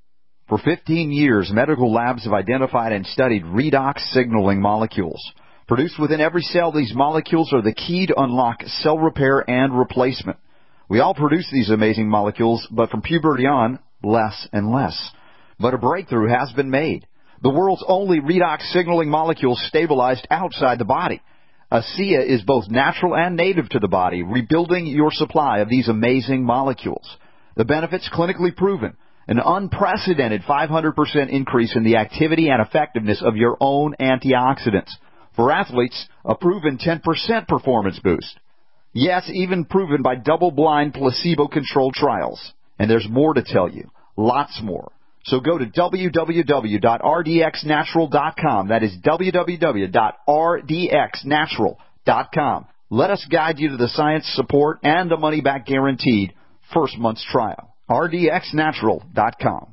For fifteen years, medical labs have identified and studied redox signaling molecules. Produced within every cell, these molecules are the key to unlock cell repair and replacement. We all produce these amazing molecules, but from puberty on, less and less. But a breakthrough has been made. The world's only redox signaling molecule stabilized outside the body. ASEA is both natural and native to the body, rebuilding your supply of these amazing molecules. The benefits clinically proven. An unprecedented five hundred percent increase in the activity and effectiveness of your own antioxidants. For athletes, a proven ten percent performance boost. Yes, even proven by double-blind placebo-controlled trials. And there's more to tell you. Lots more. So go to w w w dot r d x natural dot com. That is w w w dot r d x natural dot com. Let us guide you to the science support and the money-back guaranteed first month's trial. r d x natural dot com.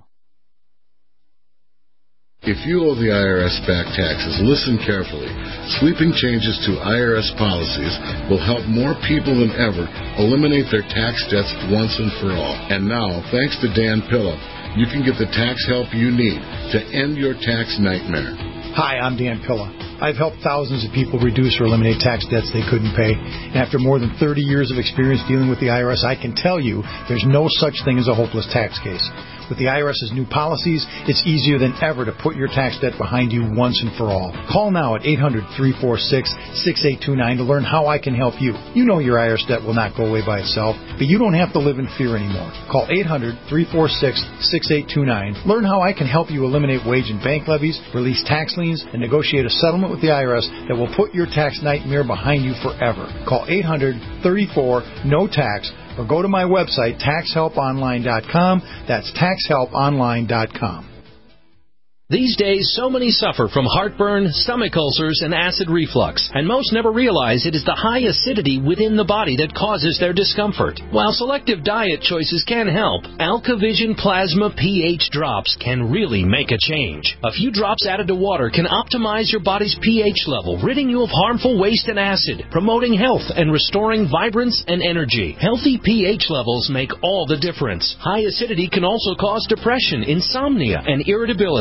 If you owe the I R S back taxes, listen carefully. Sweeping changes to I R S policies will help more people than ever eliminate their tax debts once and for all. And now, thanks to Dan Pilla, you can get the tax help you need to end your tax nightmare. Hi, I'm Dan Pilla. I've helped thousands of people reduce or eliminate tax debts they couldn't pay. And after more than thirty years of experience dealing with the I R S, I can tell you there's no such thing as a hopeless tax case. With the I R S's new policies, it's easier than ever to put your tax debt behind you once and for all. Call now at eight hundred, three four six, six eight two nine to learn how I can help you. You know your I R S debt will not go away by itself, but you don't have to live in fear anymore. Call eight hundred, three four six, six eight two nine. Learn how I can help you eliminate wage and bank levies, release tax liens, and negotiate a settlement with the I R S that will put your tax nightmare behind you forever. Call eight hundred, thirty-four, no tax or go to my website, tax help online dot com. That's tax help online dot com. These days, so many suffer from heartburn, stomach ulcers, and acid reflux, and most never realize it is the high acidity within the body that causes their discomfort. While selective diet choices can help, AlkaVision Plasma pH drops can really make a change. A few drops added to water can optimize your body's pH level, ridding you of harmful waste and acid, promoting health and restoring vibrance and energy. Healthy pH levels make all the difference. High acidity can also cause depression, insomnia, and irritability.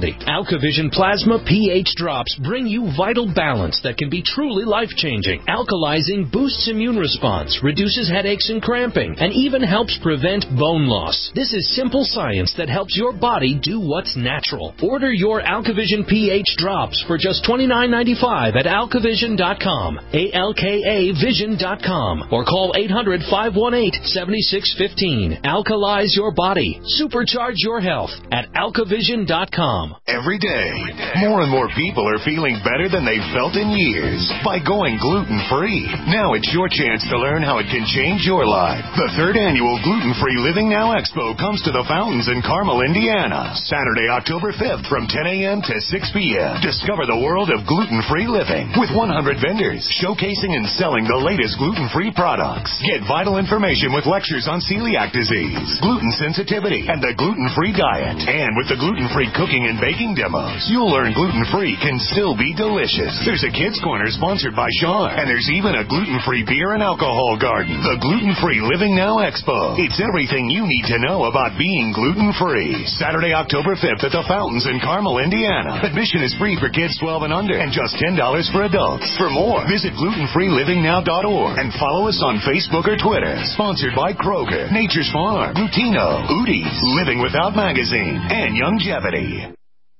AlkaVision Plasma pH Drops bring you vital balance that can be truly life-changing. Alkalizing boosts immune response, reduces headaches and cramping, and even helps prevent bone loss. This is simple science that helps your body do what's natural. Order your AlkaVision pH Drops for just twenty-nine ninety-five at alkavision dot com, A L K A vision dot com, or call eight hundred, five one eight, seven six one five. Alkalize your body. Supercharge your health at alkavision dot com. Every day, more and more people are feeling better than they've felt in years by going gluten-free. Now it's your chance to learn how it can change your life. The third annual Gluten-Free Living Now Expo comes to the Fountains in Carmel, Indiana, Saturday, October fifth from ten a.m. to six p.m. Discover the world of gluten-free living with one hundred vendors showcasing and selling the latest gluten-free products. Get vital information with lectures on celiac disease, gluten sensitivity, and the gluten-free diet. And with the gluten-free cooking and baking demos, you'll learn gluten-free can still be delicious. There's a kids' corner sponsored by Sean, and there's even a gluten-free beer and alcohol garden. The Gluten-Free Living Now Expo. It's everything you need to know about being gluten-free. Saturday, October fifth at the Fountains in Carmel, Indiana. Admission is free for kids twelve and under and just ten dollars for adults. For more, visit gluten free living now dot org and follow us on Facebook or Twitter. Sponsored by Kroger, Nature's Farm, Rutino, Udi's, Living Without Magazine, and Youngevity.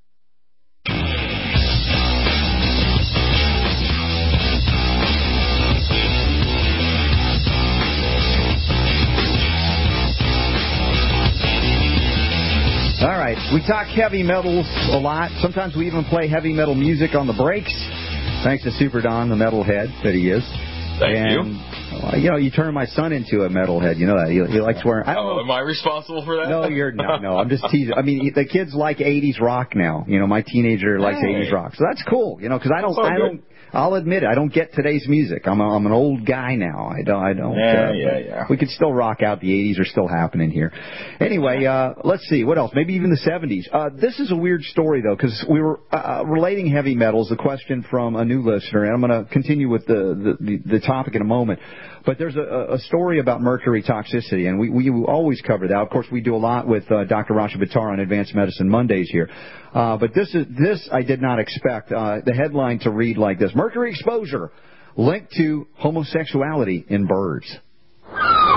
All right, we talk heavy metals a lot. Sometimes we even play heavy metal music on the breaks, thanks to Super Don, the metalhead that he is. Thank and, you. Uh, you know, you turn my son into a metalhead. You know that. He, he likes wearing... I don't oh, know. am I responsible for that? No, you're not. No, I'm just teasing. I mean, the kids like eighties rock now. You know, my teenager likes hey. eighties rock. So that's cool, you know, because I don't... I good. don't. I'll admit it. I don't get today's music. I'm a, I'm an old guy now. I don't. I don't. Yeah, uh, yeah, yeah. We could still rock out. The eighties are still happening here. Anyway, uh, let's see what else. Maybe even the seventies. Uh, this is a weird story though, because we were uh, relating heavy metals. A question from a new listener, and I'm going to continue with the, the the topic in a moment. But there's a, a story about mercury toxicity, and we we always cover that. Of course, we do a lot with uh, Doctor Rasha Buttar on Advanced Medicine Mondays here. Uh, but this is this I did not expect uh, the headline to read like this: Mercury exposure linked to homosexuality in birds. You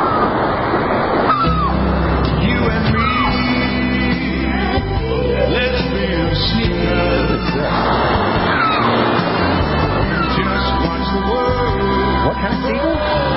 and me, let's be a secret. Just watch the world. What kind of seagull?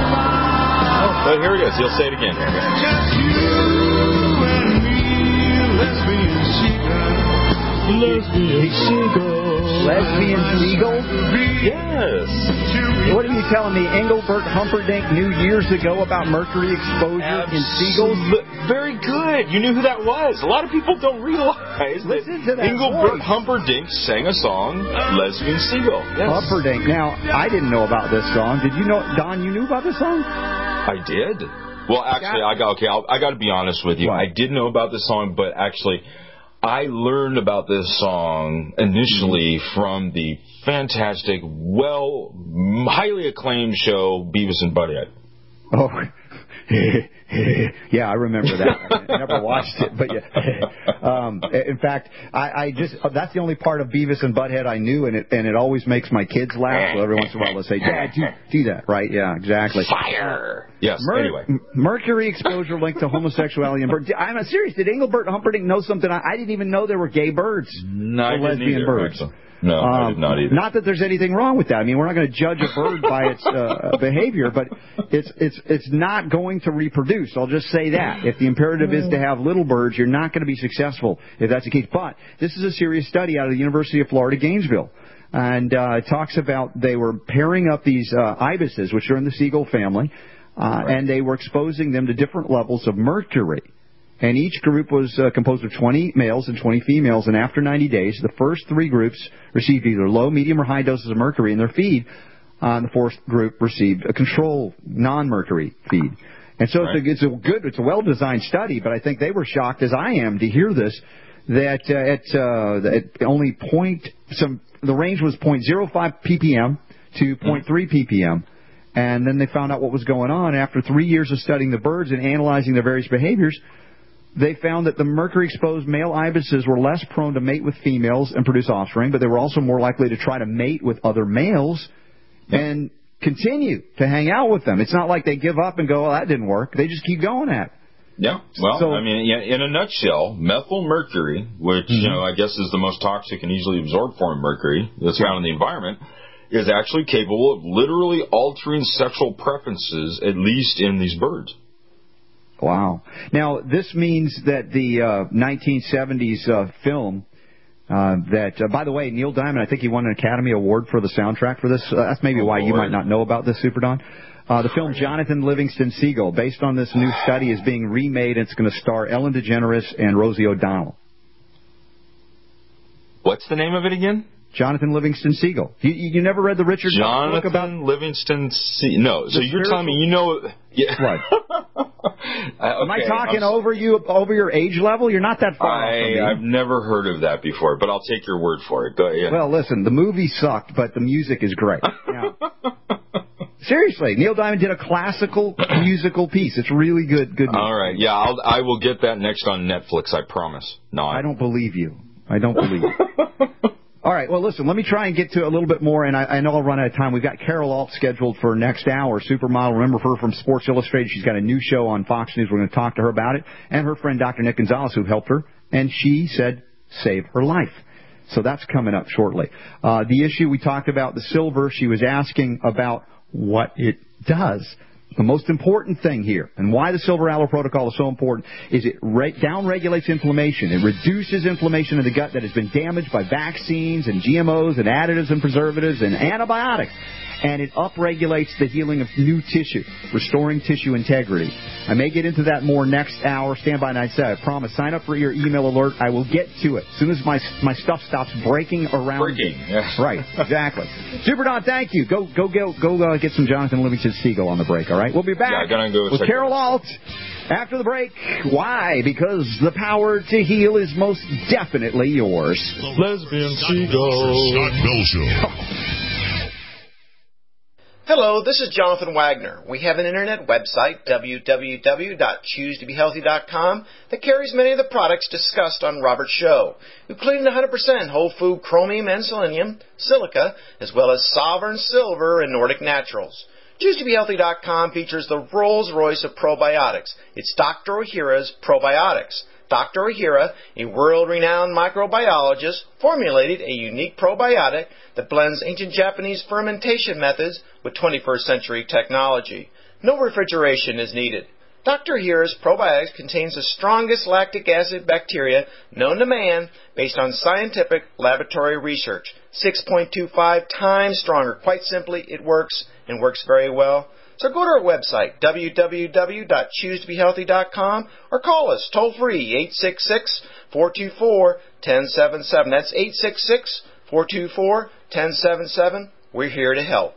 Oh, here it is. You'll say it again. Just you and me, let's be a secret. Lesbian seagull. Lesbian seagull? Yes. What are you telling me? Engelbert Humperdinck knew years ago about mercury exposure Absolutely. in seagulls? Very good. You knew who that was. A lot of people don't realize Listen that, to that Engelbert voice. Humperdinck sang a song, Lesbian Seagull. Yes. Humperdinck. Now, I didn't know about this song. Did you know, Don, you knew about this song? I did. Well, actually, I got okay. I'll, I got to be honest with you. What? I did know about this song, but actually, I learned about this song initially from the fantastic, well, highly acclaimed show Beavis and Butthead. Oh, yeah, I remember that. I never watched it, but yeah. Um, in fact, I, I just that's the only part of Beavis and Butthead I knew, and it and it always makes my kids laugh. So every once in a while they'll say, "Dad, do, do that." Right? Yeah, exactly. Fire. Yes. Mer- anyway, mercury exposure linked to homosexuality in birds. I'm serious. Did Engelbert Humperdinck know something? I, I didn't even know there were gay birds. No, I or didn't lesbian either, birds. actually. No, um, I did not either. Not that there's anything wrong with that. I mean, we're not going to judge a bird by its uh, behavior, but it's it's it's not going to reproduce. I'll just say that. If the imperative is to have little birds, you're not going to be successful if that's the case. But this is a serious study out of the University of Florida, Gainesville. And uh, it talks about they were pairing up these uh, ibises, which are in the seagull family, uh, right. and they were exposing them to different levels of mercury. And each group was uh, composed of twenty males and twenty females. And after ninety days, the first three groups received either low, medium, or high doses of mercury in their feed. Uh, the fourth group received a control non-mercury feed. And so right. it's, a, it's a good, it's a well-designed study. But I think they were shocked, as I am, to hear this, that uh, at, uh, at only point some the range was zero point zero five ppm to zero point three ppm. And then they found out what was going on after three years of studying the birds and analyzing their various behaviors. they found that the mercury-exposed male ibises were less prone to mate with females and produce offspring, but they were also more likely to try to mate with other males and continue to hang out with them. It's not like they give up and go, well, that didn't work. They just keep going at it. Yeah, well, so, I mean, in a nutshell, methyl mercury, which, mm-hmm. you know, I guess is the most toxic and easily absorbed form of mercury that's found in the environment, is actually capable of literally altering sexual preferences, at least in these birds. Wow. Now, this means that the uh, nineteen seventies uh, film uh, that, uh, by the way, Neil Diamond, I think he won an Academy Award for the soundtrack for this. Uh, that's maybe oh, why Lord. you might not know about this, Super Don. Uh, the film Jonathan Livingston Seagull, based on this new study, is being remade, and it's going to star Ellen DeGeneres and Rosie O'Donnell. What's the name of it again? Jonathan Livingston Seagull. You, you never read the Richard Jonathan book about Livingston Seagull? No. So you're telling me you know? Yeah. Right. uh, okay. Am I talking I'm, over you over your age level? You're not that far I, off from me. I've never heard of that before, but I'll take your word for it. Go ahead. Well, listen, the movie sucked, but the music is great. Now, seriously, Neil Diamond did a classical musical piece. It's really good. Good. Music. All right. Yeah, I'll, I will get that next on Netflix. I promise. No, I, I don't believe you. I don't believe you. All right, well, listen, let me try and get to a little bit more, and I, I know I'll run out of time. We've got Carol Alt scheduled for next hour, supermodel. Remember her from Sports Illustrated. She's got a new show on Fox News. We're going to talk to her about it, and her friend Doctor Nick Gonzalez, who helped her, and she said save her life. So that's coming up shortly. Uh, the issue we talked about, the silver, she was asking about what it does. The most important thing here, and why the Silver Aloe Protocol is so important, is it re- down-regulates inflammation. It reduces inflammation in the gut that has been damaged by vaccines and G M Os and additives and preservatives and antibiotics. And it upregulates the healing of new tissue, restoring tissue integrity. I may get into that more next hour. Stand by, and I said, I promise. Sign up for your email alert. I will get to it as soon as my my stuff stops breaking around. Breaking, yes. Right, exactly. Super Don, thank you. Go go go go uh, get some Jonathan Livingston Seagull on the break. All right, we'll be back yeah, gonna go with Carol Alt after the break. Why? Because the power to heal is most definitely yours. Lesbian Seagull. Scott Bell Show. Hello, this is Jonathan Wagner. We have an internet website, w w w dot choose to be healthy dot com, that carries many of the products discussed on Robert's show, including one hundred percent whole food chromium and selenium, silica, as well as Sovereign Silver and Nordic Naturals. choose to be healthy dot com features the Rolls-Royce of probiotics. It's Doctor Ohhira's Probiotics. Doctor Ohhira, a world-renowned microbiologist, formulated a unique probiotic that blends ancient Japanese fermentation methods with twenty-first century technology. No refrigeration is needed. Doctor Ohhira's probiotics contains the strongest lactic acid bacteria known to man based on scientific laboratory research. six point two five times stronger. Quite simply, it works and works very well. So go to our website, w w w dot choose to be healthy dot com, or call us toll-free, eight six six, four two four, one zero seven seven. That's eight six six, four two four, one zero seven seven. We're here to help.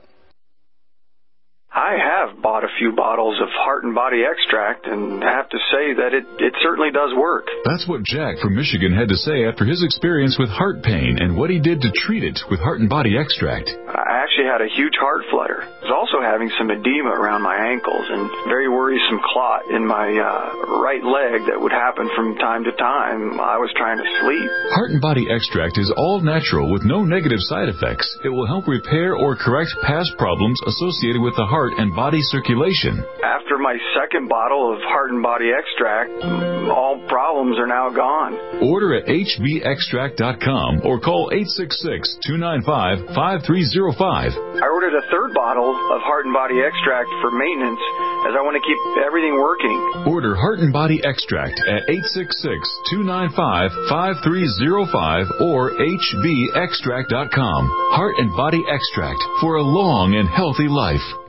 I have bought a few bottles of Heart and Body Extract, and I have to say that it, it certainly does work. That's what Jack from Michigan had to say after his experience with heart pain and what he did to treat it with Heart and Body Extract. I actually had a huge heart flutter. I was also having some edema around my ankles and very worrisome clot in my uh, right leg that would happen from time to time while I was trying to sleep. Heart and Body Extract is all natural with no negative side effects. It will help repair or correct past problems associated with the heart and body circulation. After my second bottle of Heart and Body Extract, all problems are now gone. Order at h b extract dot com or call eight six six, two nine five, five three zero five. I ordered a third bottle of Heart and Body Extract for maintenance as I want to keep everything working. Order Heart and Body Extract at eight six six, two nine five, five three zero five or h b extract dot com. Heart and Body Extract for a long and healthy life.